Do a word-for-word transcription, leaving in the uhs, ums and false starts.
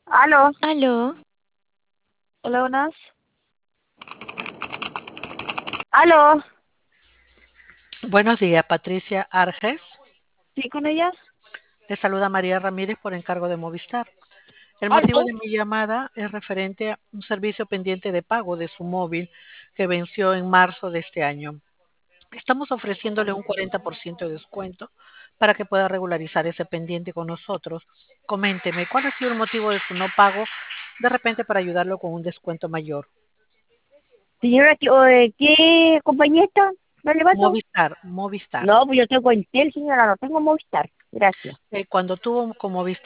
Aló, Aló, hola, buenas. Aló, Buenos días, Patricia Arges. ¿sí con ella? Le saluda María Ramírez por encargo de Movistar. El motivo Aló. de mi llamada es referente a un servicio pendiente de pago de su móvil que venció en marzo de este año. Estamos ofreciéndole un cuarenta por ciento de descuento para que pueda regularizar ese pendiente con nosotros. Coménteme, ¿cuál ha sido el motivo de su no pago? De repente para ayudarlo con un descuento mayor. Señora, ¿qué, o, eh, ¿qué compañía está? ¿No levanto? Movistar, Movistar. No, pues yo tengo Intel, señora, no tengo Movistar. Gracias. Eh, cuando tuvo con Movistar